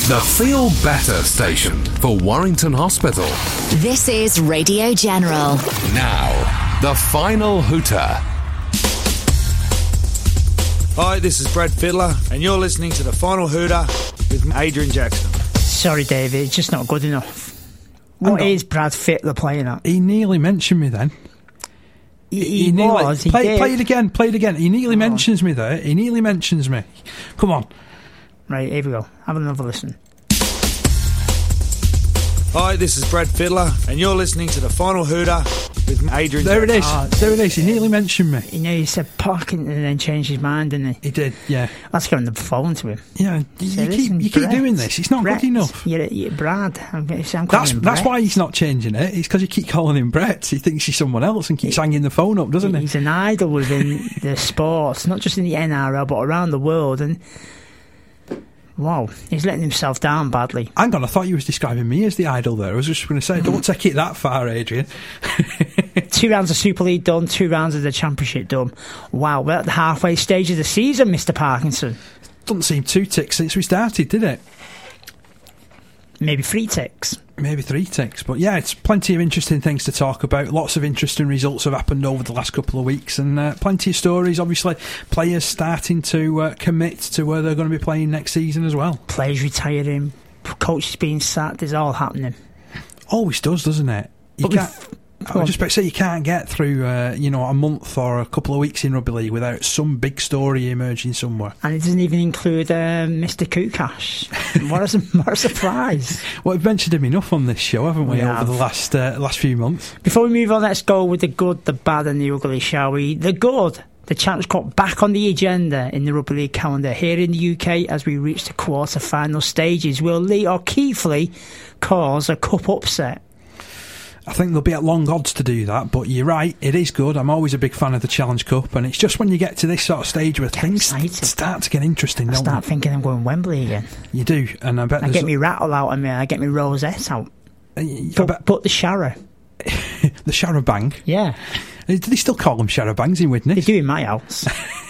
The Feel Better station for Warrington Hospital. This is Radio General. Now, the final hooter. Hi, this is Brad Fiddler, and you're listening to The Final Hooter with Adrian Jackson. Sorry, David, it's just not good enough. What is Brad Fiddler playing at? He nearly mentioned me then. He was. Play it again. He nearly mentions me there. He nearly mentions me. Come on. Right, here we go. Have another listen. Hi, this is Brad Fiddler, and you're listening to The Final Hooter with Adrian There Jackson. There it is. He nearly mentioned me. You know, he said Parkinson and then changed his mind, didn't he? He did, yeah. Let's go on the phone to him. Yeah, you keep doing this. It's not good enough. You're Brad. That's why he's not changing it. It's because you keep calling him Brett. He thinks he's someone else and keeps hanging the phone up, doesn't he? He's an idol within the sports, not just in the NRL, but around the world. And wow, he's letting himself down badly. Hang on, I thought you was describing me as the idol there. I was just going to say, don't take it that far, Adrian. 2 rounds of Super League done, 2 rounds of the Championship done. Wow, we're at the halfway stage of the season, Mr. Parkinson. Doesn't seem 2 ticks since we started, did it? Maybe 3 ticks. Maybe 3 ticks. But yeah, it's plenty of interesting things to talk about. Lots of interesting results have happened over the last couple of weeks, and plenty of stories. Obviously, players starting to commit to where they're going to be playing next season as well. Players retiring, coaches being sacked, it's all happening. Always does, doesn't it? I was just about to say, you can't get through a month or a couple of weeks in rugby league without some big story emerging somewhere. And it doesn't even include Mr. Kukash. What a surprise. Well, we've mentioned him enough on this show, haven't we, over the last few months? Before we move on, let's go with the good, the bad and the ugly, shall we? The good. The Champs Cup back on the agenda in the Rugby League calendar here in the UK as we reach the quarter-final stages. Will Lee or Keighley cause a cup upset? I think they'll be at long odds to do that, but you're right, it is good. I'm always a big fan of the Challenge Cup, and it's just when you get to this sort of stage where things start to get interesting, I start thinking I'm going Wembley again. You do, and I bet I get me rattle out and I get me rosette out. But the Shara. The Sharabang? Yeah. Do they still call them Sharabangs in Widnes? They do in my house.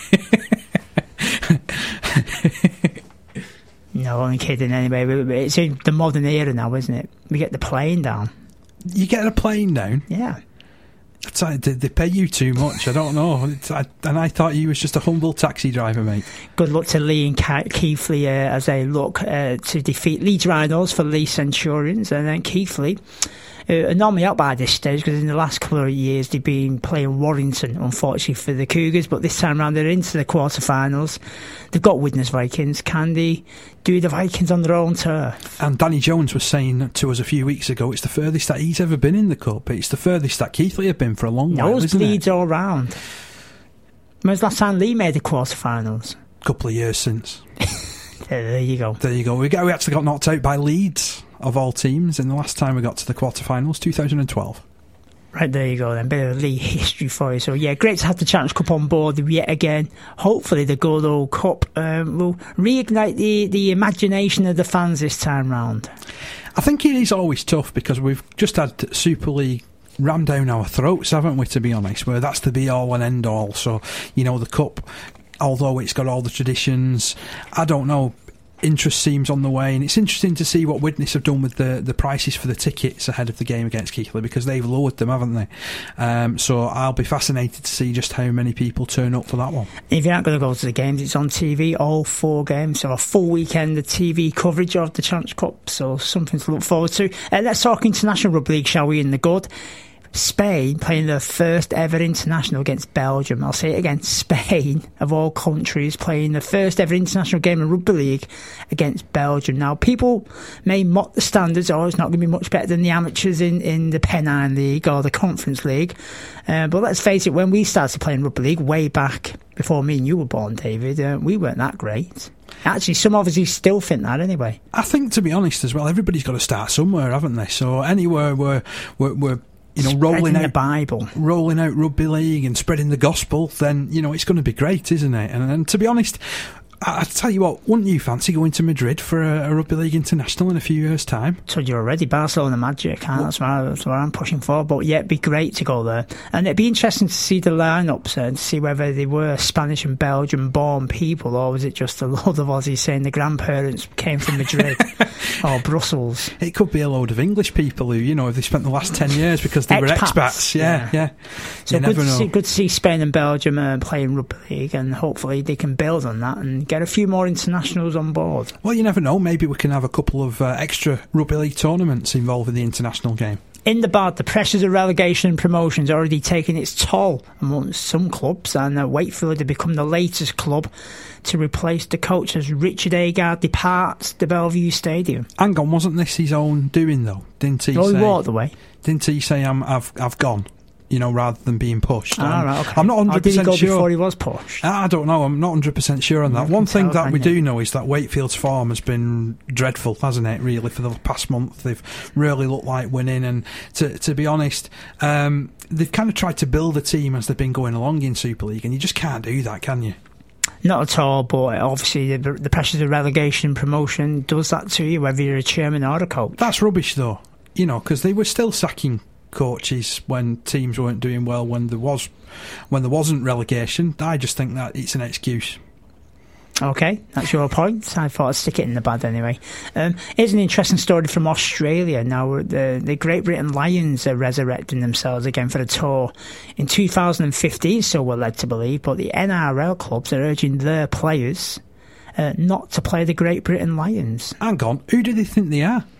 No, I'm kidding anyway. It's in the modern era now, isn't it? We get the plane down. You get a plane down? Yeah. It's like, they pay you too much. I don't know. And I thought you was just a humble taxi driver, mate. Good luck to Lee and Keighley as they look to defeat Leeds Rhinos for Leeds Centurions. And then Keighley are normally out by this stage because in the last couple of years they've been playing Warrington, unfortunately, for the Cougars. But this time round they're into the quarterfinals. They've got Widnes Vikings. Can they do the Vikings on their own turf? And Danny Jones was saying to us a few weeks ago, it's the furthest that he's ever been in the Cup. It's the furthest that Keighley have been for a long while, isn't it? Leeds all round. When was the last time Lee made the quarterfinals? A couple of years since. There you go. There you go. We actually got knocked out by Leeds, of all teams, and the last time we got to the quarterfinals, 2012. Right, there you go then. Bit of Lee history for you. So yeah, great to have the Challenge Cup on board yet again. Hopefully the good old Cup will reignite the imagination of the fans this time round. I think it is always tough because we've just had Super League rammed down our throats, haven't we, to be honest, where that's the be-all and end-all. So, the Cup, although it's got all the traditions, I don't know, interest seems on the way, and it's interesting to see what Widnes have done with the prices for the tickets ahead of the game against Keighley, because they've lowered them, haven't they? So I'll be fascinated to see just how many people turn up for that one. If you're not going to go to the games, it's on TV, all 4 games, so a full weekend of TV coverage of the Challenge Cup, so something to look forward to. Let's talk International Rugby League, shall we, in the good. Spain playing their first ever international against Belgium. I'll say it again, Spain, of all countries, playing the first ever international game in Rugby League against Belgium. Now, people may mock the standards, it's not going to be much better than the amateurs in the Pennine League or the Conference League. But let's face it, when we started playing Rugby League way back before me and you were born, David, we weren't that great. Actually, some of us still think that anyway. I think, to be honest as well, everybody's got to start somewhere, haven't they? So anywhere we're rolling out the Bible, rolling out rugby league and spreading the gospel, then it's going to be great, isn't it? And to be honest, I tell you what, wouldn't you fancy going to Madrid for a Rugby League International in a few years' time? Told you already, Barcelona Magic, that's what I'm pushing for. But yeah, it'd be great to go there. And it'd be interesting to see the lineups and to see whether they were Spanish and Belgian born people, or was it just a load of Aussies saying the grandparents came from Madrid or Brussels. It could be a load of English people who, have they spent the last 10 years because they were expats. Yeah. So good to see Spain and Belgium playing Rugby League, and hopefully they can build on that and get a few more internationals on board. Well, you never know. Maybe we can have a couple of extra Rugby League tournaments involved in the international game. In the bad, the pressures of relegation and promotion is already taking its toll amongst some clubs, and Wakefield have become the latest club to replace the coach as Richard Agard departs the Bellevue Stadium. Hang on, wasn't this his own doing though? Didn't he? He walked away. Didn't he say I've gone? Rather than being pushed. Right, okay. I'm not 100% did he go sure. Before he was pushed? I don't know. I'm not 100% sure on that. One thing that we do know is that Wakefield's form has been dreadful, hasn't it, really, for the past month. They've really looked like winning, and to be honest, they've kind of tried to build a team as they've been going along in Super League, and you just can't do that, can you? Not at all, but obviously the pressures of relegation and promotion does that to you, whether you're a chairman or a coach. That's rubbish, though, because they were still sacking coaches when teams weren't doing well, when there wasn't relegation. I just think that it's an excuse. Okay, that's your point. I thought I'd stick it in the bad anyway. Here's an interesting story from Australia. Now, the Great Britain Lions are resurrecting themselves again for a tour in 2015, so we're led to believe, but the NRL clubs are urging their players not to play the Great Britain Lions. Hang on, who do they think they are?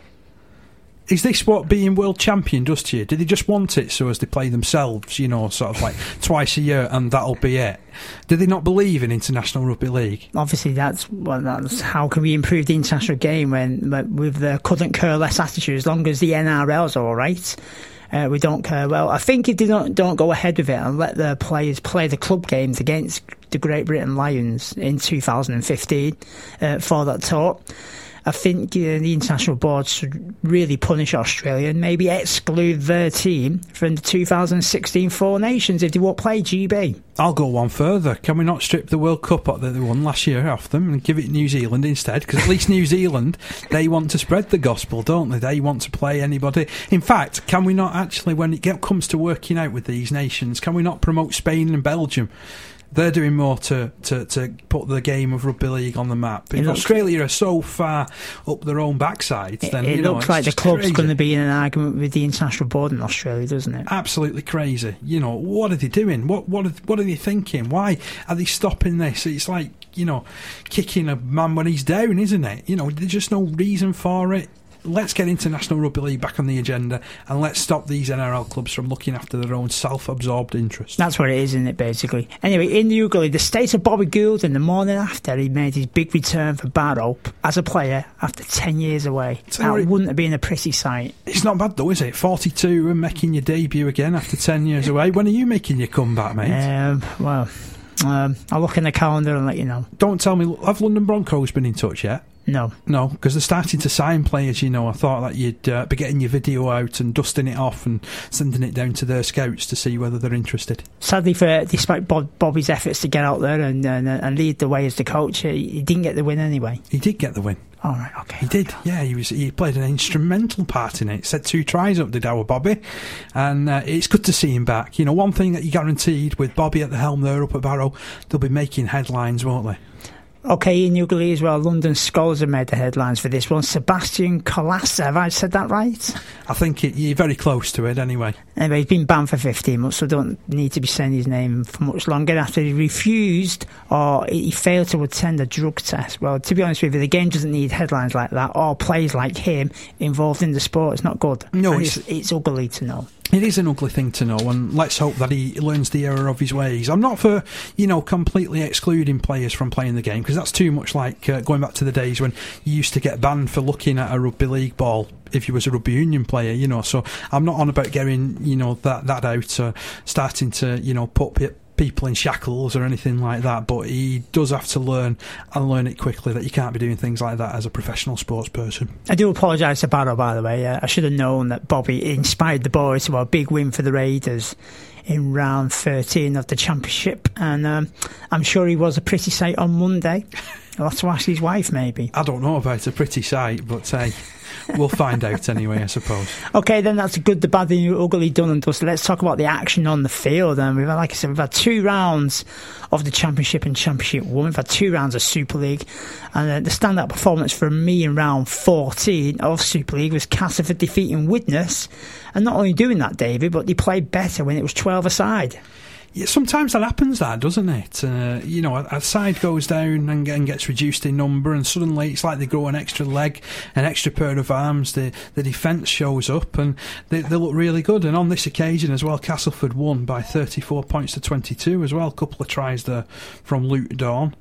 Is this what being world champion does to you? Do they just want it so as they play themselves, sort of like twice a year and that'll be it? Do they not believe in International Rugby League? Obviously, that's how can we improve the international game when with the couldn't care less attitude, as long as the NRL's all right. We don't care. Well, I think if they don't go ahead with it and let the players play the club games against the Great Britain Lions in 2015 for that tour, I think the international board should really punish Australia and maybe exclude their team from the 2016 Four Nations if they won't play GB. I'll go one further. Can we not strip the World Cup that they won last year off them and give it New Zealand instead? Because at least New Zealand, they want to spread the gospel, don't they? They want to play anybody. In fact, can we not actually, when it comes to working out with these nations, can we not promote Spain and Belgium? They're doing more to put the game of rugby league on the map. If Australia are so far up their own backsides, then it looks like the club's going to be in an argument with the international board in Australia, doesn't it? Absolutely crazy. What are they doing? What are they thinking? Why are they stopping this? It's like kicking a man when he's down, isn't it? There's just no reason for it. Let's get International Rugby League back on the agenda, and let's stop these NRL clubs from looking after their own self-absorbed interests. That's what it is, isn't it, basically? Anyway, in the Ugly, the state of Bobby Gould in the morning after he made his big return for Barrow as a player after 10 years away. That wouldn't have been a pretty sight. It's not bad though, is it? 42 and making your debut again after 10 years away. When are you making your comeback, mate? I'll look in the calendar and let you know. Don't tell me, have London Broncos been in touch yet? No, because they're starting to sign players. I thought that you'd be getting your video out and dusting it off and sending it down to their scouts to see whether they're interested. Sadly, despite Bobby's efforts to get out there and lead the way as the coach, he didn't get the win anyway. He did get the win. All right, okay. He did, yeah. He played an instrumental part in it. Set 2 tries up, did our Bobby, and it's good to see him back. One thing that you guaranteed with Bobby at the helm there up at Barrow, they'll be making headlines, won't they? Okay, in Ugly as well, London Skulls have made the headlines for this one. Sebastian Colassa, have I said that right? I think you're very close to it anyway. Anyway, he's been banned for 15 months, so don't need to be saying his name for much longer after he refused or he failed to attend a drug test. Well, to be honest with you, the game doesn't need headlines like that or players like him involved in the sport. It's not good. No, it's ugly to know. It is an ugly thing to know, and let's hope that he learns the error of his ways. I'm not for, completely excluding players from playing the game, because that's too much like going back to the days when you used to get banned for looking at a rugby league ball if you was a rugby union player, so I'm not on about getting, that out, starting to, put people in shackles or anything like that, but he does have to learn it quickly that you can't be doing things like that as a professional sports person. I do apologise to Barrow, by the way. I should have known that Bobby inspired the boys to a big win for the Raiders in round 13 of the championship, and I'm sure he was a pretty sight on Monday I'll have to ask his wife, maybe. I don't know about a pretty sight, but hey, we'll find out anyway, I suppose. Okay, then that's the good, the bad, the ugly done and dusted. Let's talk about the action on the field. And we've had, like I said, we've had 2 rounds of the Championship and Championship 1. We've had 2 rounds of Super League. And the standout performance for me in round 14 of Super League was Castleford defeating Widnes. And not only doing that, David, but they played better when it was 12 aside. Yeah, sometimes that happens, doesn't it? A side goes down and gets reduced in number, and suddenly it's like they grow an extra leg, an extra pair of arms. The defence shows up, and they look really good. And on this occasion as well, Castleford won by 34 points to 22 as well. A couple of tries there from Luke Dawn,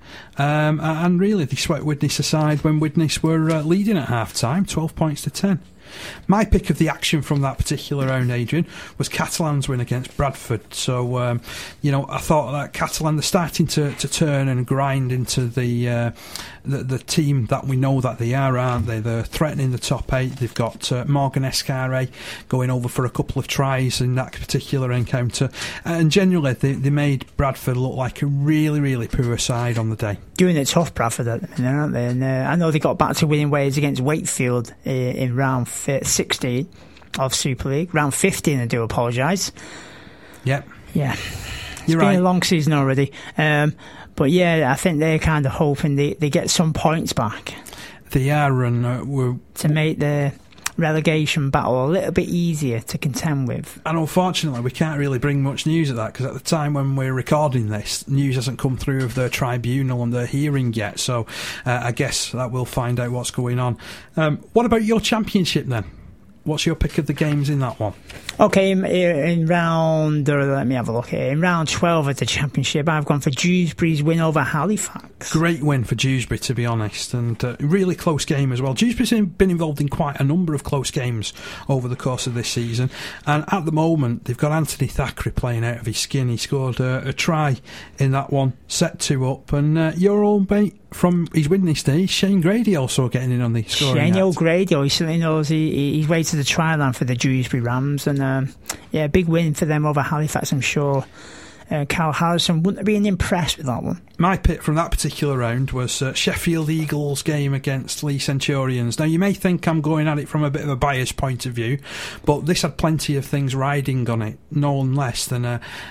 and really they swept Widnes aside when Widnes were leading at half time, 12 points to 10. My pick of the action from that particular round, Adrian, was Catalan's win against Bradford. So, I thought that Catalan, they're starting to turn and grind into the team that we know that they are, aren't they? They're threatening the top 8. They've got Morgan Escarre going over for a couple of tries in that particular encounter. And generally, they made Bradford look like a really, really poor side on the day. Doing it tough, Bradford, at the minute, aren't they? And I know they got back to winning ways against Wakefield in round 16 of Super League. Round 15, I do apologise. Yep. Yeah. You're been right. a long season already. But yeah, I think they're kind of hoping they get some points back. They are, and to make the relegation battle a little bit easier to contend with. And unfortunately, we can't really bring much news of that, because at the time when we're recording this, news hasn't come through of their tribunal and their hearing yet. So I guess that we'll find out what's going on. What about your Championship then? What's your pick of the games in that one? Okay, in round, let me have a look here. In round 12 of the Championship, I've gone for Dewsbury's win over Halifax. Great win for Dewsbury, to be honest, and really close game as well. Dewsbury's been involved in quite a number of close games over the course of this season, and at the moment they've got Anthony Thackeray playing out of his skin. He scored a try in that one, set 2 up, and your old mate from his Widnes days, Shane Grady, also getting in on the scoring. Shane act. O'Grady, he certainly knows he's way to the try line for the Dewsbury Rams, and big win for them over Halifax, I'm sure. Carl Harrison wouldn't have been impressed with that one. My pick from that particular round was Sheffield Eagles' game against Lee Centurions. Now, you may think I'm going at it from a bit of a biased point of view, but this had plenty of things riding on it, no less than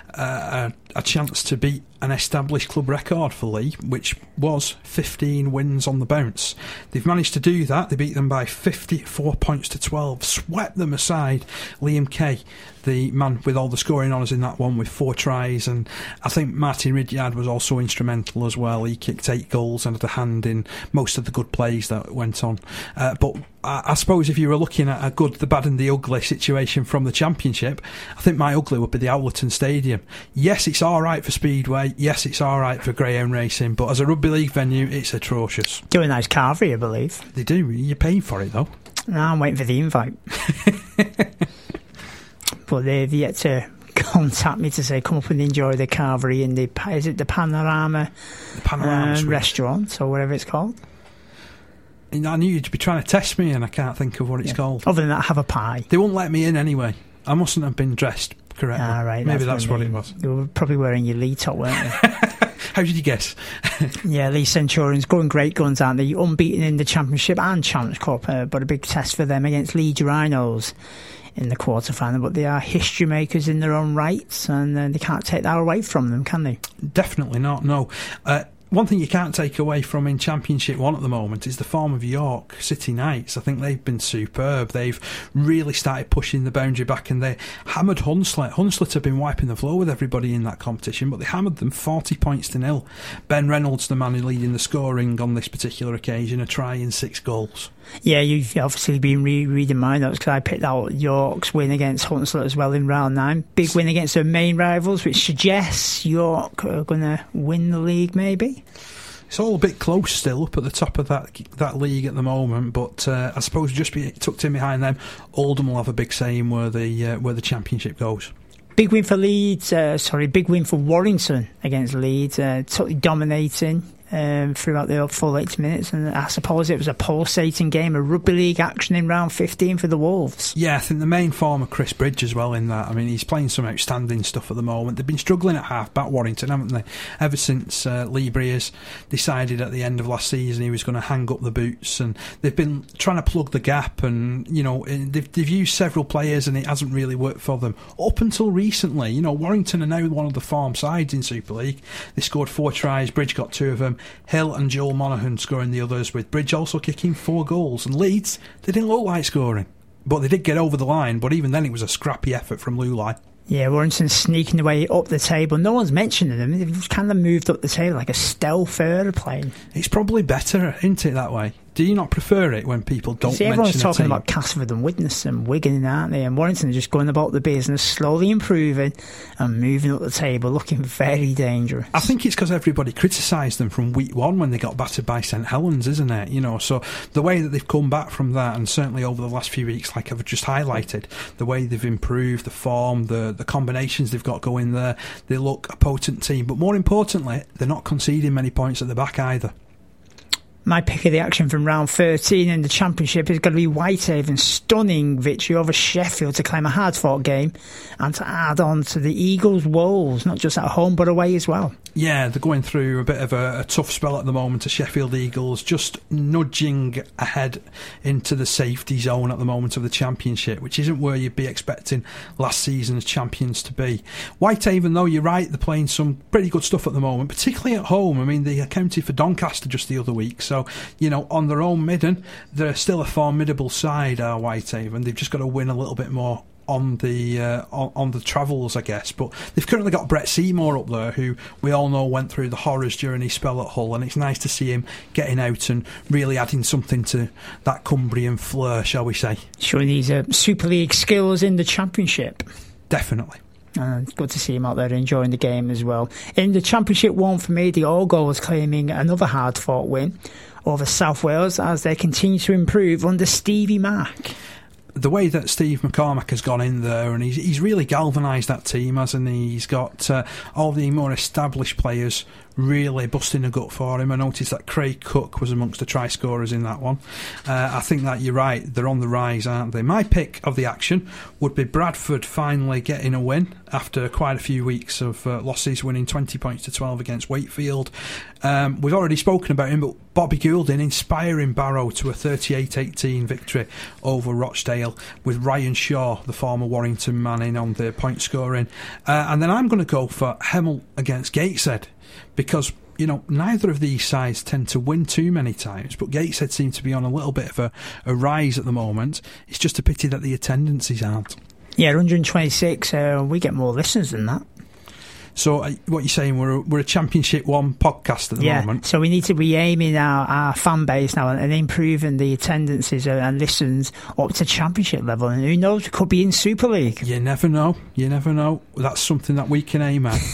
a chance to beat an established club record for Lee, which was 15 wins on the bounce. They've managed to do that. They beat them by 54 points to 12, swept them aside. Liam Kay, the man with all the scoring honours in that one, with 4 tries, and I think Martin Ridyard was also instrumental as well. He kicked 8 goals and had a hand in most of the good plays that went on. But I suppose if you were looking at a good, the bad and the ugly situation from the Championship, I think my ugly would be the Owlerton Stadium. Yes, it's alright for Speedway, yes, it's alright for Greyhound Racing, but as a rugby league venue, it's atrocious. Do a nice carvery, I believe. They do, you're paying for it though. No, I'm waiting for the invite. But they've yet to contact me to say come up and enjoy the carvery in the Panorama, restaurant or whatever it's called. I knew you'd be trying to test me and I can't think of what it's called. Other than that, have a pie. They won't let me in anyway. I mustn't have been dressed correctly. Right, maybe that's what it was. You were probably wearing your Lee top, weren't you? How did you guess? Yeah, Lee Centurions going great guns, aren't they? Unbeaten in the Championship and Challenge Cup, but a big test for them against Leeds Rhinos in the quarter-final. But they are history makers in their own rights, and they can't take that away from them, can they? Definitely not, no. One thing you can't take away from in Championship 1 at the moment is the form of York City Knights. I think they've been superb. They've really started pushing the boundary back, and they hammered Hunslet. Hunslet have been wiping the floor with everybody in that competition, but they hammered them 40 points to 0. Ben Reynolds, the man leading the scoring on this particular occasion, a try in 6 goals. Yeah, you've obviously been reading my notes, because I picked out York's win against Hunslet as well in round 9. Big win against their main rivals, which suggests York are going to win the league, maybe. It's all a bit close still up at the top of that league at the moment, but I suppose just be tucked in behind them, Oldham will have a big say in where the Championship goes. Big win for Leeds. Big win for Warrington against Leeds. Totally dominating. throughout the full 80 minutes, and I suppose it was a pulsating game of rugby league action in round 15 for the Wolves. Yeah, I think the main form of Chris Bridge as well in that. I mean, he's playing some outstanding stuff at the moment. They've been struggling at half-back, Warrington, haven't they? Ever since Lee Briers decided at the end of last season he was going to hang up the boots, and they've been trying to plug the gap, and, you know, they've used several players and it hasn't really worked for them. Up until recently, you know, Warrington are now one of the form sides in Super League. They scored 4 tries, Bridge got 2 of them. Hill and Joel Monaghan scoring the others, with Bridge also kicking 4 goals. And Leeds, they didn't look like scoring, but they did get over the line, but even then it was a scrappy effort from Lulai. Yeah, Warrington's sneaking their way up the table. No one's mentioning them. They've kind of moved up the table like a stealth aeroplane. It's probably better, isn't it, that way? Do you not prefer it when people don't mention a team? Everyone's talking about Castleford and Widnes and Wigan, aren't they? And Warrington are just going about the business, slowly improving and moving up the table, looking very dangerous. I think it's because everybody criticised them from week 1 when they got battered by St Helens, isn't it? You know, so the way that they've come back from that, and certainly over the last few weeks, like I've just highlighted, the way they've improved, the form, the combinations they've got going there, they look a potent team. But more importantly, they're not conceding many points at the back either. My pick of the action from round 13 in the Championship is going to be Whitehaven's stunning victory over Sheffield to claim a hard-fought game and to add on to the Eagles' woes, not just at home but away as well. Yeah, they're going through a bit of a tough spell at the moment. The Sheffield Eagles just nudging ahead into the safety zone at the moment of the Championship, which isn't where you'd be expecting last season's champions to be. Whitehaven, though, you're right, they're playing some pretty good stuff at the moment, particularly at home. I mean, they accounted for Doncaster just the other week, so, you know, on their own midden, they're still a formidable side, Whitehaven. They've just got to win a little bit more on the travels, I guess. But they've currently got Brett Seymour up there, who we all know went through the horrors during his spell at Hull, and it's nice to see him getting out and really adding something to that Cumbrian flair, shall we say. Showing these Super League skills in the Championship. Definitely. It's good to see him out there enjoying the game as well. In the Championship 1 for me, the All-Goal was claiming another hard-fought win over South Wales as they continue to improve under Stevie Mack. The way that Steve McCormack has gone in there, and he's really galvanised that team, hasn't he? He's got all the more established players really busting a gut for him. I noticed that Craig Cook was amongst the try scorers in that one. I think that you're right, they're on the rise, aren't they? My pick of the action would be Bradford finally getting a win after quite a few weeks of losses, winning 20 points to 12 against Wakefield. We've already spoken about him, but Bobby Goulding inspiring Barrow to a 38-18 victory over Rochdale, with Ryan Shaw, the former Warrington man, in on the point scoring. And then I'm going to go for Hemel against Gateshead, because, you know, neither of these sides tend to win too many times, but Gateshead seem to be on a little bit of a rise at the moment. It's just a pity that the attendances aren't. Yeah, 126. We get more listeners than that. So what you're saying, we're a Championship 1 podcast at the moment. So we need to be aiming our fan base now and improving the attendances and listens up to Championship level. And who knows, we could be in Super League. You never know. That's something that we can aim at.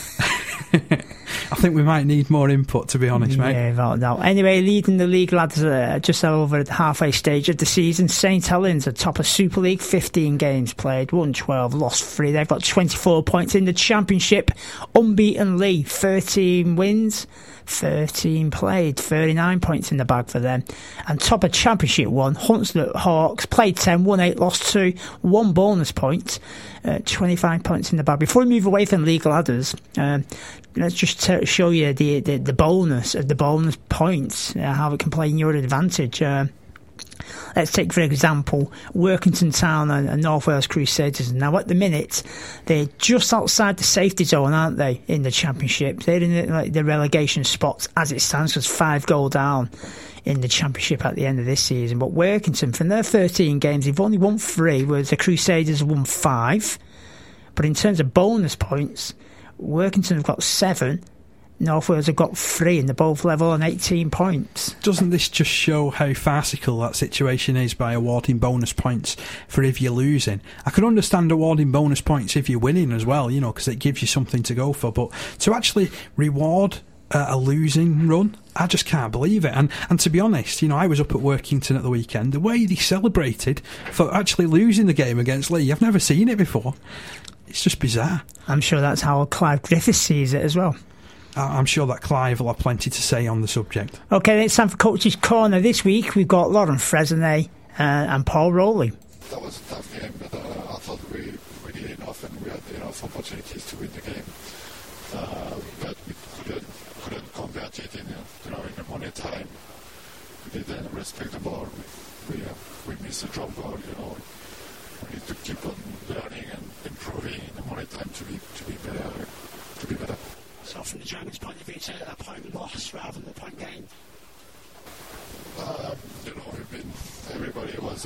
I think we might need more input, to be honest, mate. Yeah, without doubt. Anyway, leading the league, lads, just over the halfway stage of the season. St Helens are top of Super League, 15 games played, won 12, lost 3. They've got 24 points in the Championship. Unbeaten Lee, 13 wins, 13 played, 39 points in the bag for them. And top of Championship 1, Hunslet Hawks, played 10, won 8, lost 2, 1 bonus point, 25 points in the bag. Before we move away from league ladders, let's just show you the bonus of the bonus points, how it can play in your advantage. Let's take, for example, Workington Town and North Wales Crusaders. Now, at the minute, they're just outside the safety zone, aren't they, in the Championship? They're in the relegation spots as it stands, because 5 go down in the Championship at the end of this season. But Workington, from their 13 games, they've only won 3, whereas the Crusaders have won 5. But in terms of bonus points, Workington have got 7, North Wales have got 3, and they're both level on 18 points. Doesn't this just show how farcical that situation is by awarding bonus points for if you're losing? I can understand awarding bonus points if you're winning as well, you know, because it gives you something to go for. But to actually reward a losing run, I just can't believe it. And to be honest, you know, I was up at Workington at the weekend. The way they celebrated for actually losing the game against Lee, I've never seen it before. It's just bizarre. I'm sure that's how Clive Griffiths sees it as well. I'm sure that Clive will have plenty to say on the subject. Okay, it's time for Coach's Corner. This week we've got Lauren Fresnay and Paul Rowley. That was a tough game, but I thought we did enough and we had enough opportunities to win the game. But we couldn't convert it in the money time. We didn't respect the ball. We missed a drop goal. We need to keep on learning and improving in the money time to be better. So from the Germans' point of view, it's a point loss rather than a point gain. Everybody was.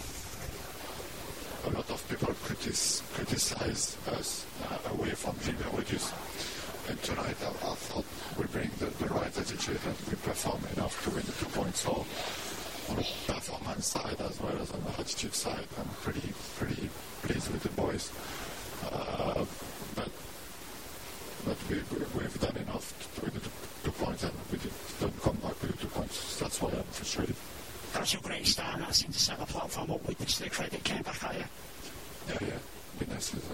A lot of people criticize us away from Gilbert Rodus. And tonight I thought we bring the right attitude and we perform enough to win the 2 points. So on the performance side as well as on the attitude side, I'm pretty pleased with the boys. But we've done enough to win the 2 points and we don't come back with the 2 points. That's why I'm frustrated. That's a great start, and that seemed to set the platform up with the credit came back at you. Yeah. Guinness is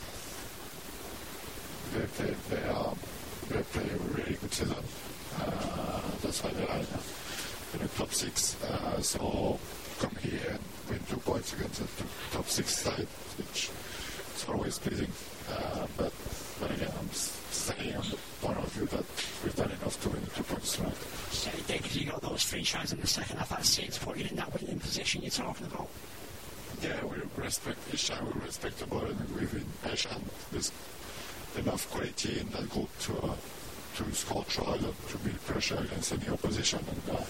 they play a really good season. That's why they're in the top 6. So come here and win 2 points against the top 6 side, which is always pleasing. But again, I'm staying on the point of view that we've done enough to win the 2 points tonight. So because you got those 3 tries in the second half, that seems to put you in that winning position you're talking about. Yeah, we respect each other, we respect the ball, and we've been patient. There's enough quality in that group to score tries and to build pressure against any opposition. And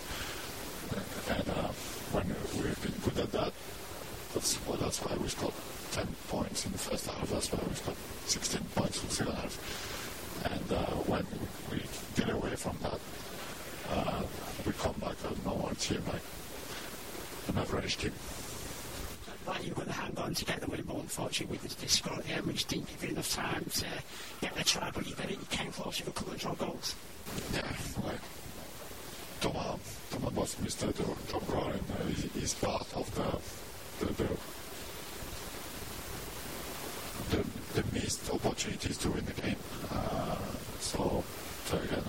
when we've been good at that, that's why we scored 10 points in the first half. That's why we scored 16 points in the second half. And when we get away from that, we come back as a normal team, like an average team. Like you were going to hang on to get the win, but unfortunately we just scored at the end, which didn't give you enough time to get the try, but you came close with a couple of drop goals. Yeah, like Thomas was missed the drop goal, and he's part of the missed opportunities to win the game. So again,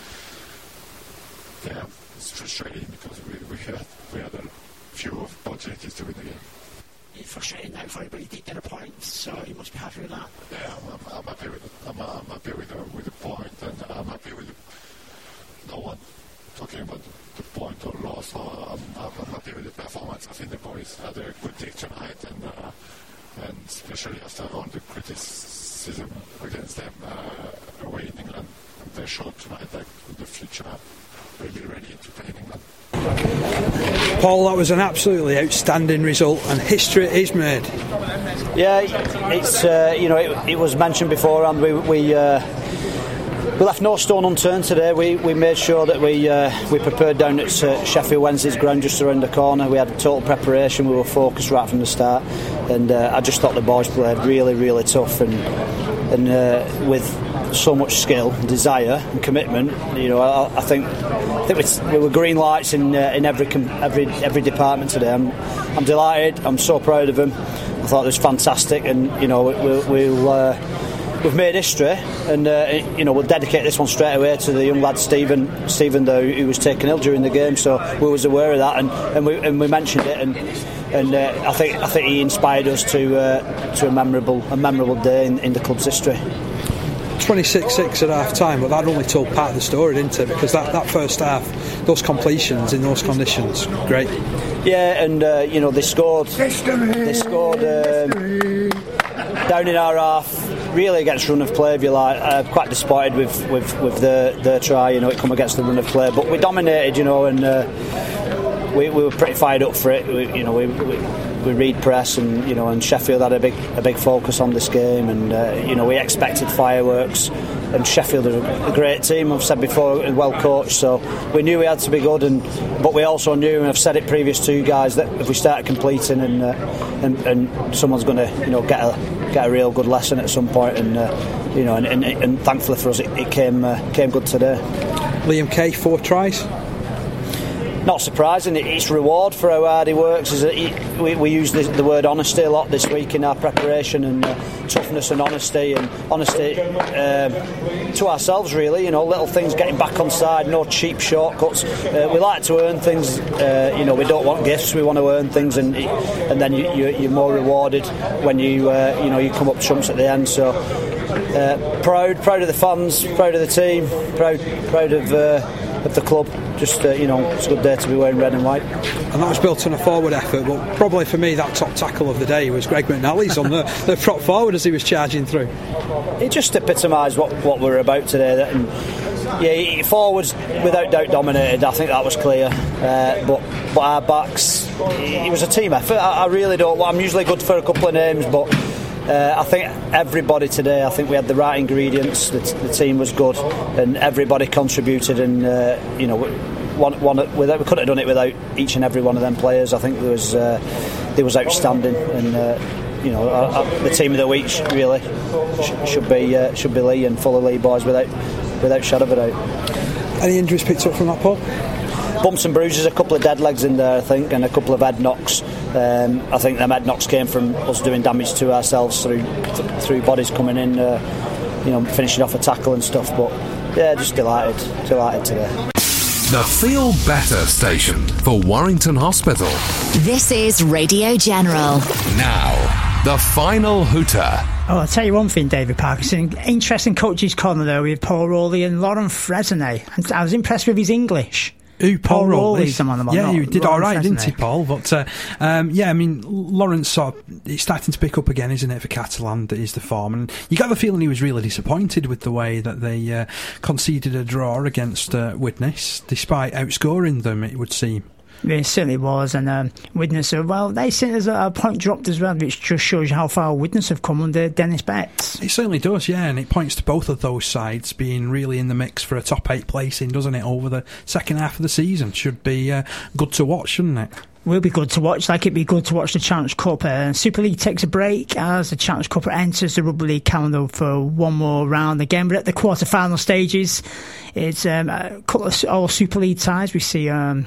yeah, it's frustrating because we had a few opportunities to win the game. It's frustrating now for you, but you did get a point, so you must be happy with that. Yeah, I'm happy with it. I'm happy with the point, and I'm happy with no one talking about the point or loss. I'm happy with the performance. I think the boys had a good day tonight, and especially after all the criticism against them away in England, they showed tonight that in the future we'll be ready to play in England. Paul, that was an absolutely outstanding result, and history is made. Yeah, it's it was mentioned before, and we left no stone unturned today. We made sure that we prepared down at Sheffield Wednesday's ground just around the corner. We had total preparation. We were focused right from the start, and I just thought the boys played really, really tough and with so much skill, desire, and commitment. I think we were green lights in every department today. I'm delighted. I'm so proud of them. I thought it was fantastic, and we've made history, and we'll dedicate this one straight away to the young lad Stephen though, who was taken ill during the game. So we was aware of that, and we mentioned it, and I think he inspired us to a memorable day in the club's history. 26-6 at half time, but that only told part of the story, didn't it? Because that first half, those completions in those conditions, great. Yeah, and they scored down in our half, really against run of play, if you like. Quite disappointed with their try, it come against the run of play, but we dominated, and we were pretty fired up for it. We read press, and Sheffield had a big focus on this game, and we expected fireworks. And Sheffield are a great team, I've said before, and well coached, so we knew we had to be good, but we also knew, and I've said it previous to you guys, that if we start completing and someone's going to get a real good lesson at some point, and thankfully for us it came good today. Liam Kay, 4 tries. not surprising. It's reward for how hard he works. We use the word honesty a lot this week in our preparation, and toughness and honesty to ourselves, really. Little things, getting back on side, no cheap shortcuts. We like to earn things. We don't want gifts. We want to earn things, and then you're more rewarded when you come up trumps at the end. So proud of the fans, proud of the team, proud of the club. Just it's a good day to be wearing red and white. And that was built on a forward effort, but probably for me that top tackle of the day was Greg McNally's on the prop forward as he was charging through. It just epitomised what we're about today. Forwards without doubt dominated. I think that was clear. But our backs, it was a team effort. I really don't. I'm usually good for a couple of names, but I think everybody today, I think we had the right ingredients. The team was good, and everybody contributed. And we couldn't have done it without each and every one of them players. I think they was outstanding, and the team of the week really should be Lee and Fuller Lee boys without shadow of a doubt. Any injuries picked up from that, Paul? Bumps and bruises, a couple of dead legs in there, I think, and a couple of head knocks. I think them head knocks came from us doing damage to ourselves through bodies coming in, finishing off a tackle and stuff. But yeah, just delighted today. The Feel Better station for Warrington Hospital. This is Radio General. Now, the final hooter. Oh, I'll tell you one thing, David Parkinson. Interesting coaches corner there with Paul Rowley and Lauren Fresnay. I was impressed with his English. Paul Rowley's yeah, you did all right, didn't he, Paul? But Lawrence it's starting to pick up again, isn't it, for Catalan? That is the form, and you got the feeling he was really disappointed with the way that they conceded a draw against Widnes, despite outscoring them, it would seem. It certainly was, and Widnes, they sent us a point dropped as well, which just shows you how far Widnes have come under Dennis Betts. It certainly does, yeah, and it points to both of those sides being really in the mix for a top 8 placing, doesn't it, over the second half of the season. Should be good to watch, shouldn't it? Will be good to watch, like it'd be good to watch the Challenge Cup. Super League takes a break as the Challenge Cup enters the Rugby League calendar for one more round again. But at the quarter-final stages, it's a couple of all Super League ties. We see...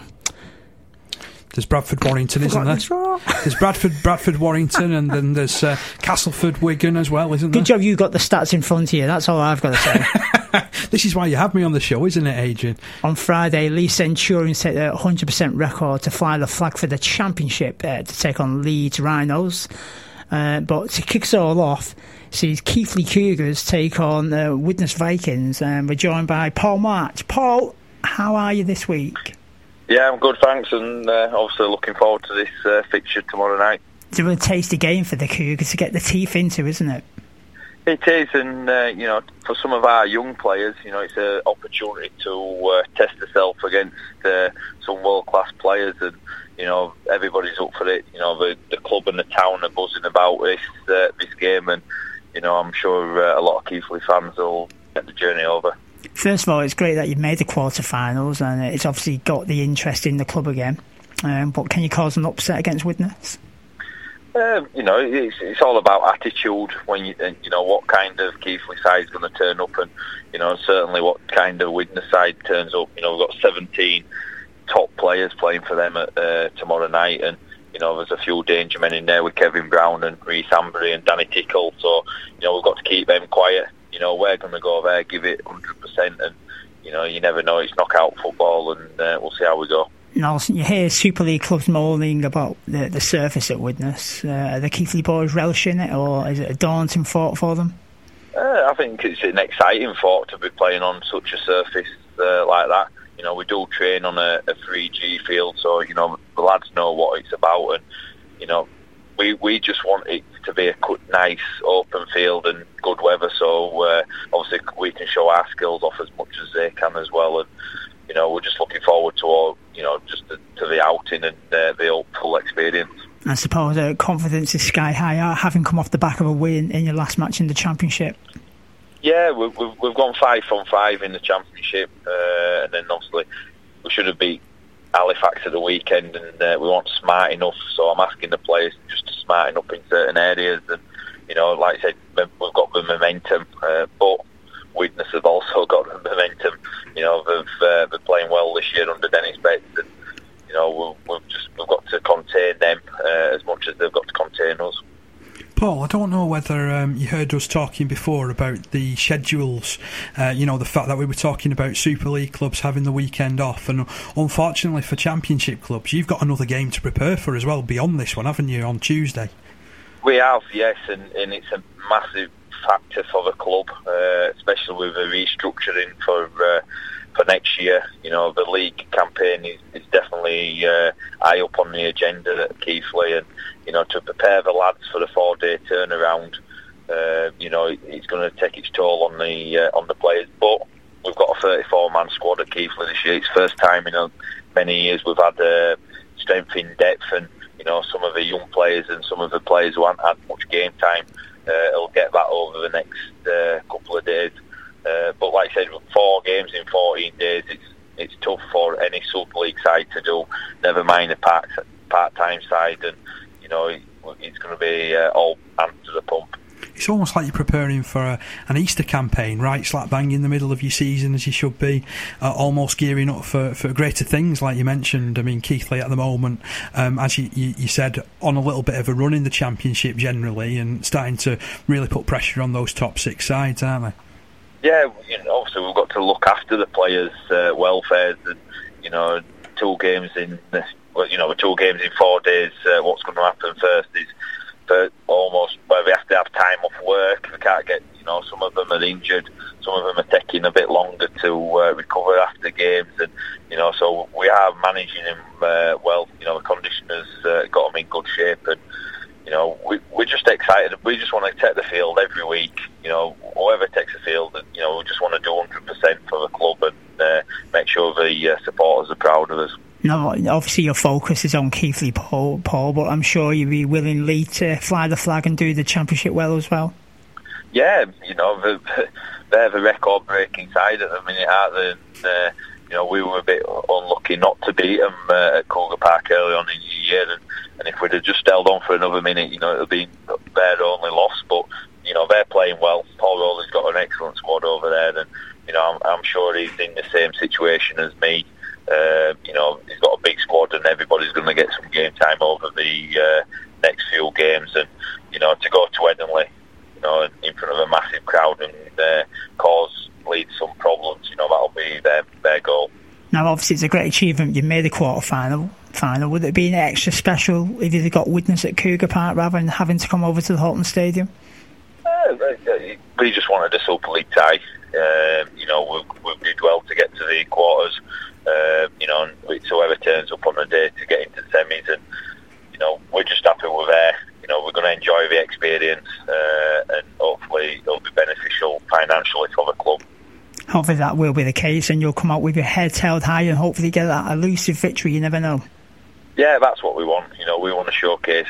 There's Bradford Warrington, isn't there? There's Bradford Warrington, and then there's Castleford Wigan as well, isn't there? Good job you got the stats in front of you. That's all I've got to say. This is why you have me on the show, isn't it, Adrian? On Friday, Lee Centurion set a 100% record to fly the flag for the championship to take on Leeds Rhinos. But to kick us all off, sees Keighley Cougars take on Widnes Vikings, and we're joined by Paul March. Paul, how are you this week? Yeah, I'm good, thanks, and obviously looking forward to this fixture tomorrow night. It's a real tasty game for the Cougars to get the teeth into, isn't it? It is, and for some of our young players, it's an opportunity to test themselves against some world-class players, and everybody's up for it. The club and the town are buzzing about this game, and I'm sure a lot of Keighley fans will get the journey over. First of all, it's great that you've made the quarter-finals, and it's obviously got the interest in the club again. But can you cause an upset against Widnes? It's all about attitude. When what kind of Keighley side is going to turn up, and certainly what kind of Widnes side turns up. We've got 17 top players playing for them tomorrow night, and there's a few danger men in there with Kevin Brown and Reece Ambury and Danny Tickle. So we've got to keep them quiet. We're going to go there, give it 100%, and you never know. It's knockout football, and we'll see how we go. Nelson, you hear Super League clubs moaning about the surface at Widnes. Are the Keighley boys relishing it, or is it a daunting thought for them? I think it's an exciting thought to be playing on such a surface like that. We do train on a 3G field, so the lads know what it's about, and we just want it to be a nice open field and good weather, so obviously we can show our skills off as much as they can as well, and we're just looking forward to all just to the outing and the full experience. I suppose confidence is sky high, having come off the back of a win in your last match in the championship. Yeah, we've gone 5 from 5 in the championship, and then obviously we should have beat Halifax at the weekend, and we weren't smart enough, so I'm asking the players just to smarten up in certain areas, and like I said, we've got the momentum, but Widnes have also got the momentum. They've been playing well this year under Dennis Betts, and we've got to contain them as much as they've got to contain us. Paul, I don't know whether you heard us talking before about the schedules, the fact that we were talking about Super League clubs having the weekend off, and unfortunately for Championship clubs, you've got another game to prepare for as well beyond this one, haven't you, on Tuesday? We have, yes, and it's a massive factor for the club, especially with the restructuring for next year. The league campaign is definitely high up on the agenda at Keighley, and to prepare the lads for the 4-day turnaround, it's going to take its toll on the players. But we've got a 34-man squad at Keighley this year. It's the first time in many years we've had strength in depth, and some of the young players and some of the players who haven't had much game time will get that over the next couple of days. But like I said, 4 games in 14 days, it's tough for any Super League side to do, never mind a part-time side, and it's going to be all hands to the pump. It's almost like you're preparing for an Easter campaign, right slap bang in the middle of your season, as you should be, almost gearing up for greater things, like you mentioned. I mean, Keighley at the moment, as you said, on a little bit of a run in the Championship generally, and starting to really put pressure on those top 6 sides, aren't they? Yeah, obviously we've got to look after the players' welfare, and 2 games in 2 games in 4 days. What's going to happen first is almost where we have to have time off work. We can't get, some of them are injured, some of them are taking a bit longer to recover after games, and so we are managing them well. The conditioners got them in good shape, and we're just excited. We just want to take the field every week. Whoever takes the field, we just want to do 100% for the club, and make sure the supporters are proud of us. No, obviously your focus is on Keighley, Paul, but I'm sure you'd be willingly to fly the flag and do the Championship well as well. Yeah, they're the record-breaking side at the minute, aren't they? We were a bit unlucky not to beat them at Cougar Park early on in the year, and if we'd have just held on for another minute, it would have been their only loss. But they're playing well. Paul Rowley's got an excellent squad over there, and I'm sure he's in the same situation as me. He's got a big squad, and everybody's going to get some game time over the next few games, and to go to Headingley, in front of a massive crowd and cause lead some problems, that'll be their goal. Now, obviously, it's a great achievement. You made the quarter-final. Would it be extra special if you got witness at Cougar Park rather than having to come over to the Halton Stadium? We just wanted a Super League tie. We did well to get to the quarters. And it's whoever turns up on the day to get into the semis, and we're just happy we're there. We're going to enjoy the experience, and hopefully it'll be beneficial financially for the club. Hopefully that will be the case, and you'll come out with your heads held high and hopefully get that elusive victory. You never know. Yeah, that's what we want. We want to showcase,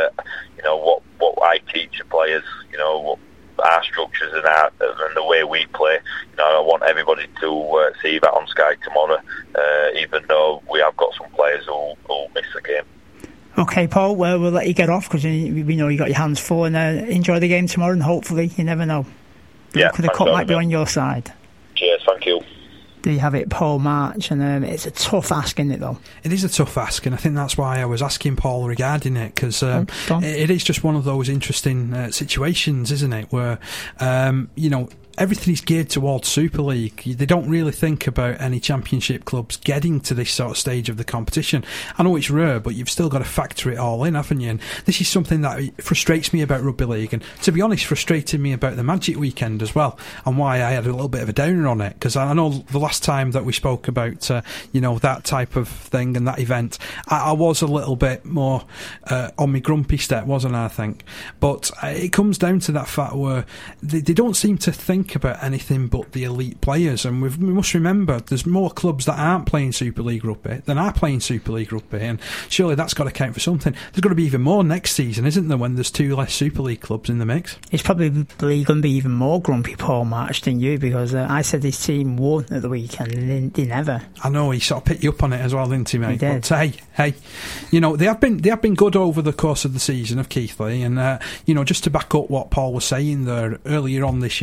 what I teach the players. What our structures and the way we play. I want everybody to see that on Sky tomorrow, even though we have got some players who'll miss the game. Okay, Paul, well, we'll let you get off because we know you got your hands full, and enjoy the game tomorrow, and hopefully, you never know, the cup might be on your side. Cheers, thank you. There you have it, Paul March, and it's a tough ask, isn't it, though? It is a tough ask, and I think that's why I was asking Paul regarding it, because it is just one of those interesting situations, isn't it, where, everything is geared towards Super League. They don't really think about any Championship clubs getting to this sort of stage of the competition. I know it's rare, but you've still got to factor it all in, haven't you? And this is something that frustrates me about rugby league, and to be honest, frustrated me about the Magic weekend as well, and why I had a little bit of a downer on it, because I know the last time that we spoke about that type of thing and that event, I was a little bit more on my grumpy step, wasn't I think? But it comes down to that fact where they don't seem to think about anything but the elite players, and we must remember there's more clubs that aren't playing Super League rugby than are playing Super League rugby, and surely that's got to count for something. There's got to be even more next season, isn't there, when there's 2 less Super League clubs in the mix? It's probably going to be even more grumpy, Paul March, than you, because I said his team won at the weekend and they never. I know, he sort of picked you up on it as well, didn't he, mate? He did. But hey, they have been good over the course of the season of Keighley, and just to back up what Paul was saying there earlier on this year,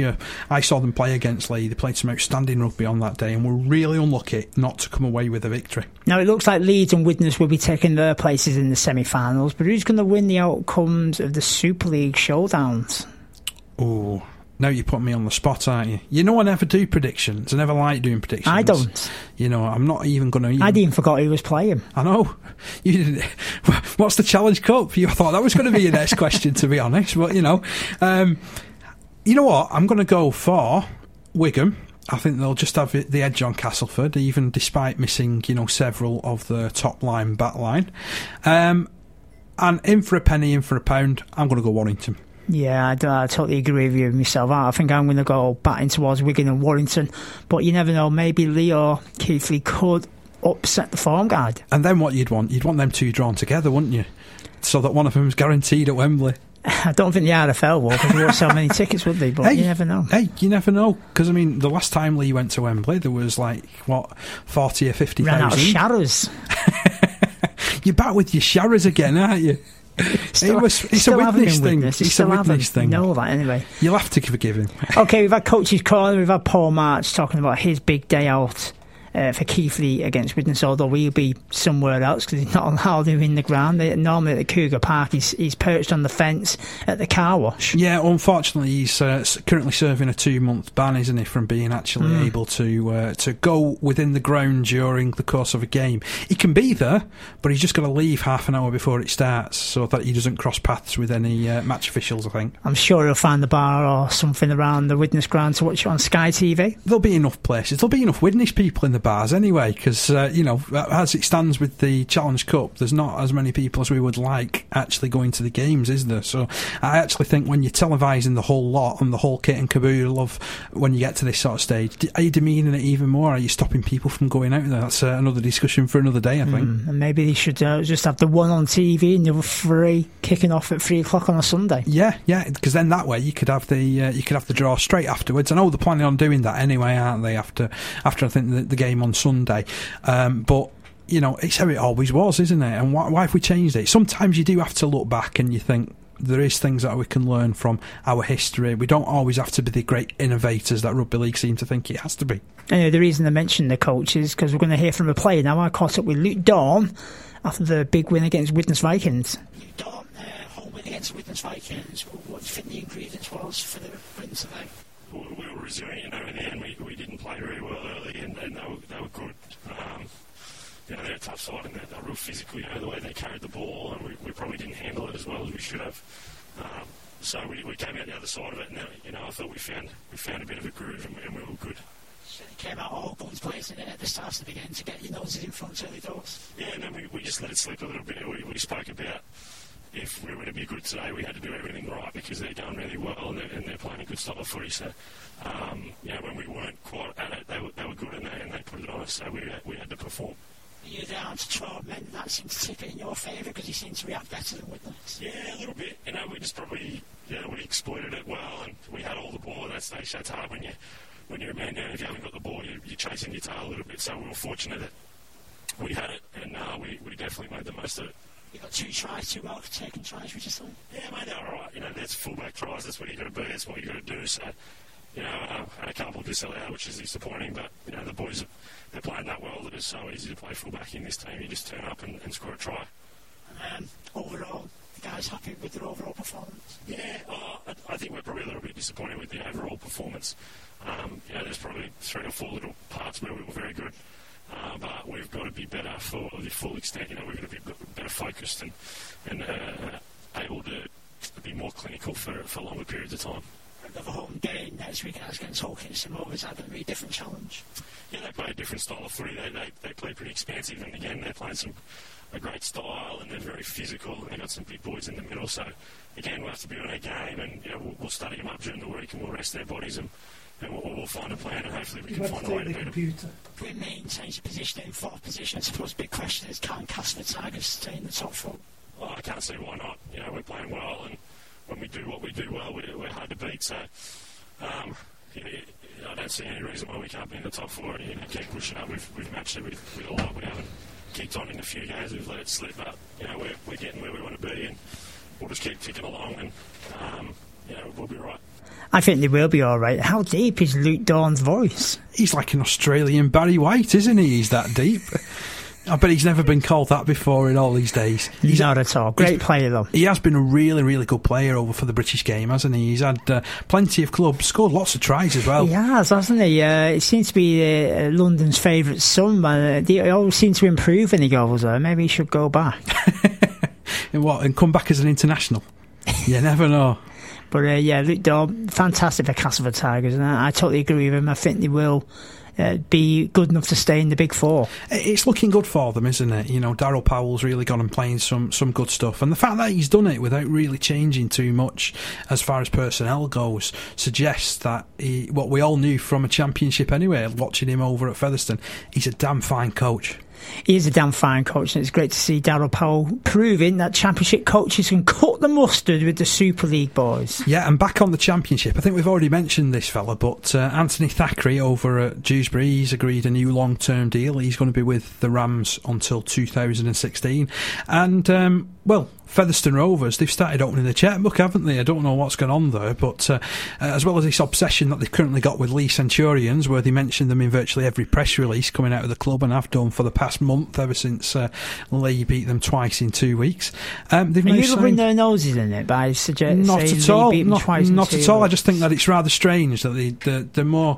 I saw them play against Leigh. They played some outstanding rugby on that day and were really unlucky not to come away with a victory. Now, it looks like Leeds and Widnes will be taking their places in the semi-finals, but who's going to win the outcomes of the Super League showdowns? Oh, now you put me on the spot, aren't you? You know I never do predictions. I never like doing predictions. I don't. You know, I'm not even going to... I'd even forgot who was playing. I know. You didn't. What's the Challenge Cup? I thought that was going to be your next question, to be honest. But, you know what? I'm going to go for Wigan. I think they'll just have the edge on Castleford, even despite missing, several of the top line, back line. And in for a penny, in for a pound, I'm going to go Warrington. Yeah, I totally agree with you myself. I think I'm going to go batting towards Wigan and Warrington, but you never know, maybe Lee or Keithley could upset the form guide. And then what you'd want them two drawn together, wouldn't you? So that one of them's guaranteed at Wembley. I don't think the RFL will, because they won't sell many tickets, would they? But you never know. Hey, you never know, because the last time Lee went to Wembley, there was 40 or 50,000. Ran out of Sharrows. You're back with your Sharrows again, aren't you? It's a Widnes thing. It's a Widnes thing. Know that anyway. You'll have to forgive him. Okay, we've had Coach's Corner. We've had Paul March talking about his big day out for Keighley against Widnes, although we'll be somewhere else because he's not allowed him in the ground. Normally at the Cougar Park he's perched on the fence at the car wash. Yeah, unfortunately he's currently serving a 2-month ban, isn't he, from being actually able to go within the ground during the course of a game. He can be there, but he's just got to leave half an hour before it starts so that he doesn't cross paths with any match officials, I think. I'm sure he'll find the bar or something around the Widnes ground to watch on Sky TV. There'll be enough places. There'll be enough Widnes people in the bars anyway, because as it stands with the Challenge Cup, there's not as many people as we would like actually going to the games, is there? So I actually think when you're televising the whole lot and the whole kit and caboodle of when you get to this sort of stage, are you demeaning it even more? Are you stopping people from going out there? That's another discussion for another day, I think. And maybe they should just have the one on TV and the other 3 kicking off at 3 o'clock on a Sunday. Yeah, because then that way you could have the draw straight afterwards. I know they're planning on doing that anyway, aren't they? After I think the game on Sunday, but it's how it always was, isn't it? And why have we changed it? Sometimes you do have to look back and you think there is things that we can learn from our history. We don't always have to be the great innovators that rugby league seem to think it has to be. The reason I mentioned the coach is because we're going to hear from a player now. I caught up with Luke Dawn after the big win against Widnes Vikings. Luke Dawn, home win against Widnes Vikings. What do you think the ingredients was for the win today? We were resilient, in the end we didn't play very well early, and they were good. They're a tough side, and they're real physical, the way they carried the ball, and we probably didn't handle it as well as we should have. So we came out the other side of it, and I thought we found a bit of a groove, and we were good. So they came out all guns blazing at the start of the game to get your noses in front early doors. Yeah, and then we just let it slip a little bit. We spoke about if we were to be good today, we had to do everything right because they're going really well and they're playing a good style of footy. So, when we weren't quite at it, they were good and they put it on us. So we had to perform. You're down to 12 men. That seems to tip it in your favour because you seem to react better than Widnes. Yeah, a little bit. We just probably we exploited it well and we had all the ball at that stage. So it's hard when you're a man down. If you haven't got the ball, you're chasing your tail a little bit. So we were fortunate that we had it and we definitely made the most of it. You got 2 tries, 2 well-taken tries, which is something. Yeah, mate, they're all right. That's fullback tries. That's what you got to be. That's what you got to do. So, had a couple disallowed, which is disappointing. But the boys, they're playing that well that it's so easy to play fullback in this team. You just turn up and score a try. Overall, the guys happy with their overall performance? Yeah, I think we're probably a little bit disappointed with the overall performance. There's probably 3 or 4 little parts where we were very good. But we've got to be better for the full extent. We've got to be better focused and able to be more clinical for longer periods of time. Another home game next week against Hawkinson. Is that going to be a different challenge? Yeah, they play a different style of footy. They play pretty expansive, and again, they're playing a great style, and they're very physical, and they've got some big boys in the middle. So again, we'll have to be on our game, and we'll study them up during the week, and we'll rest their bodies and we'll find a plan, and hopefully we can find a way to beat them. We maintain your position in 4th position. I suppose the big question is, can Castleford Tigers stay in the top 4? Well, I can't see why not. We're playing well, and when we do what we do well, we're hard to beat. So I don't see any reason why we can't be in the top 4 and keep pushing up. We've matched it with a lot. We haven't kicked on in a few games. We've let it slip, but we're getting where we want to be, and we'll just keep ticking along and we'll be right. I think they will be all right. How deep is Luke Dawn's voice? He's like an Australian Barry White, isn't he? He's that deep. I bet he's never been called that before in all these days. He's not at all. Great player, though. He has been a really, really good player over for the British game, hasn't he? He's had plenty of clubs, scored lots of tries as well. He has, hasn't he? He seems to be London's favourite son. He always seems to improve when he goes there. Maybe he should go back. And come back as an international? You never know. But Luke Dawn, fantastic for Castleford Tigers, and I totally agree with him. I think they will be good enough to stay in the Big Four. It's looking good for them, isn't it? You know, Darryl Powell's really gone and playing some good stuff, and the fact that he's done it without really changing too much as far as personnel goes suggests that what we all knew from a championship anyway, watching him over at Featherstone, he's a damn fine coach. He is a damn fine coach, and it's great to see Darryl Powell proving that championship coaches can cut the mustard with the Super League boys. Yeah, and back on the championship, I think we've already mentioned this fella, but Anthony Thackeray over at Dewsbury, he's agreed a new long-term deal. He's going to be with the Rams until 2016. And, Featherstone Rovers, they've started opening the chequebook, haven't they? I don't know what's going on there, but as well as this obsession that they've currently got with Leigh Centurions, where they mention them in virtually every press release coming out of the club, and have done for the past month, ever since Leigh beat them twice in 2 weeks. They've Are you rubbing their noses in it by suggesting not at all? Not at all. Weeks? I just think that it's rather strange that they're more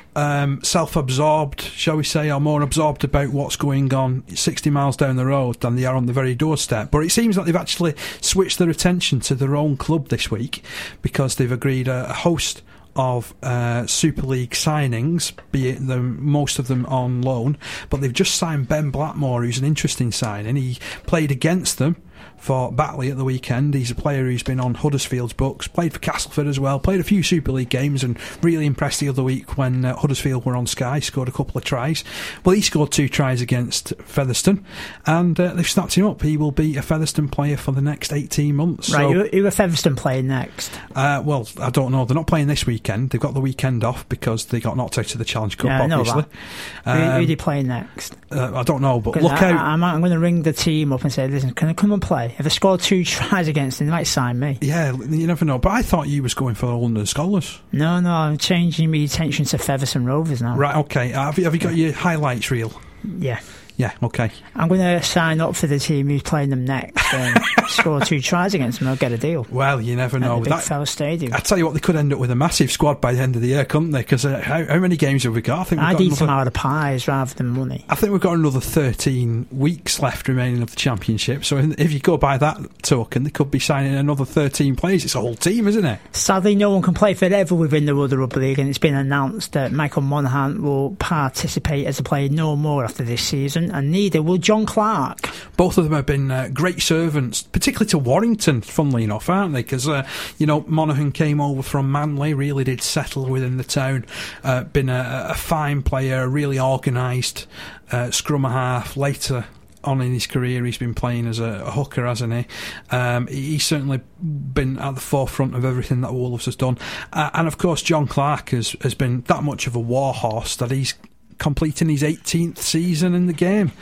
self-absorbed, shall we say, or more absorbed about what's going on 60 miles down the road than they are on the very doorstep. But it seems that they've actually switched their attention to their own club this week, because they've agreed a host of Super League signings, be it most of them on loan, but they've just signed Ben Blackmore, who's an interesting signing. He played against them for Batley at the weekend. He's a player who's been on Huddersfield's books, played for Castleford as well, played a few Super League games, and really impressed the other week when Huddersfield were on Sky, scored a couple of tries. Well, he scored 2 tries against Featherstone, and they've snapped him up. He will be a Featherstone player for the next 18 months. Right, so, who are Featherstone playing next? Well, I don't know. They're not playing this weekend. They've got the weekend off because they got knocked out of the Challenge Cup, obviously. Who are they playing next? I don't know, but look out. I'm going to ring the team up and say, listen, can I come and play? If I score 2 tries against them, they might sign me. Yeah, you never know. But I thought you was going for the London Scholars. No, I'm changing my attention to Featherstone Rovers now. Right, okay. Have you got your highlights reel? Yeah. Yeah, okay. I'm going to sign up for the team who's playing them next and score 2 tries against them. I'll get a deal. Well, you never know. At the Big Fella Stadium. I tell you what, they could end up with a massive squad by the end of the year, couldn't they? Because how many games have we got? I think I'd eat them out of pies rather than money. I think we've got another 13 weeks left remaining of the championship. So if you go by that token, they could be signing another 13 players. It's a whole team, isn't it? Sadly, no one can play forever within the World Rugby League, and it's been announced that Michael Monaghan will participate as a player no more after this season, and neither will John Clark. Both of them have been great servants, particularly to Warrington, funnily enough, aren't they? Because, Monaghan came over from Manly, really did settle within the town, been a fine player, really organised scrum half. Later on in his career, he's been playing as a hooker, hasn't he? He's certainly been at the forefront of everything that Wolves has done. And, of course, John Clark has been that much of a warhorse that he's completing his 18th season in the game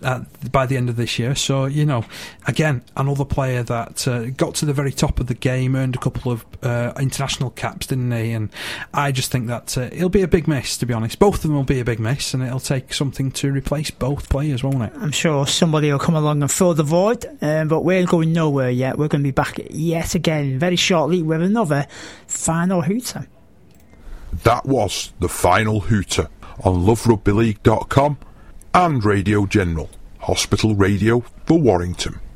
by the end of this year. So, again, another player that got to the very top of the game, earned a couple of international caps, didn't he? And I just think that it'll be a big miss, to be honest. Both of them will be a big miss, and it'll take something to replace both players, won't it? I'm sure somebody will come along and fill the void, but we're going nowhere yet. We're going to be back yet again very shortly with another Final Hooter. That was the Final Hooter on loverugbyleague.com and Radio General, hospital radio for Warrington.